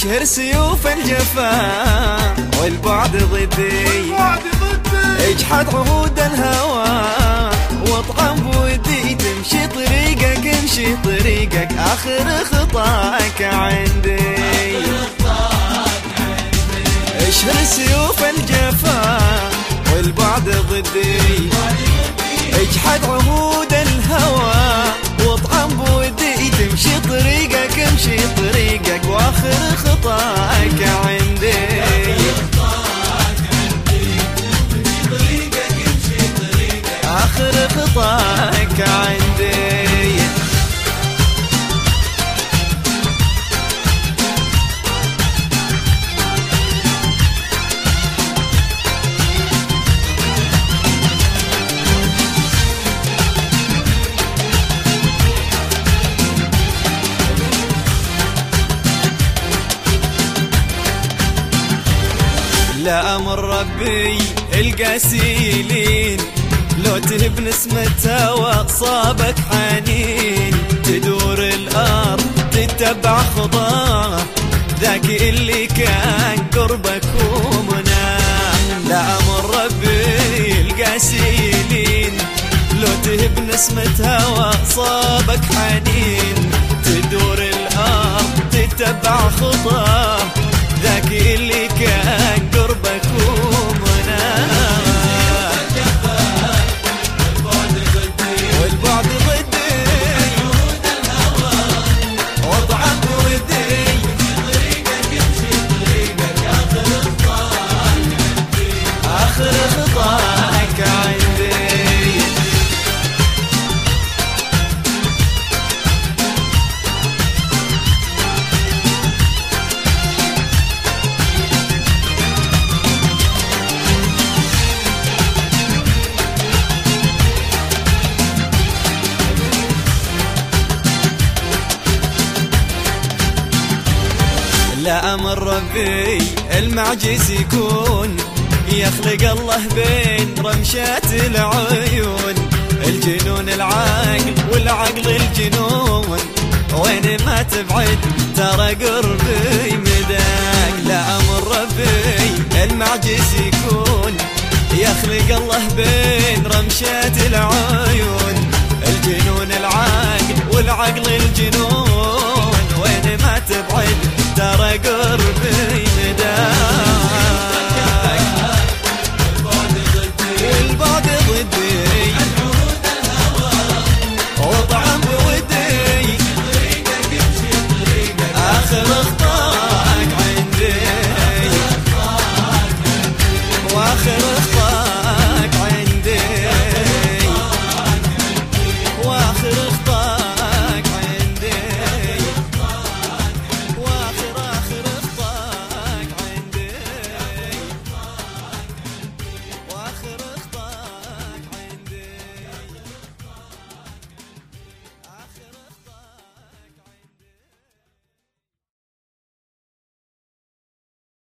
اشهر سيوف الجفا والبعد ضدي، اجحد عهود الهوى واطعم بودي، تمشي طريقك امشي طريقك اخر خطاك عندي. اشهر سيوف الجفا والبعد ضدي، اجحد عهود الهوى واطعم بودي، تمشي طريقك امشي طريقك واخر خطاك عندي. آخر خطاك عندي. لا أمر ربي القاسيلين، لو تهب نسمتها وصابك حنين، تدور الأرض تتبع خطاه ذاك اللي كان قربك ومناه. لا أمر ربي القاسيلين، لو تهب نسمتها وصابك حنين، تدور الأرض تتبع خطاه ذاك اللي كان قربك ومناه. والبعد ضدي واضعف ودي، آخر خطاك عندي. لا أمر ربي المعجز يكون، يخلق الله بين رمشات العيون، الجنون العقل والعقل الجنون، وين ما تبعد ترى قربي مداك. لا أمر ربي المعجز يكون، يخلق الله بين رمشات العيون، الجنون العقل والعقل الجنون، وين ما تبعد ترى قربي مداك.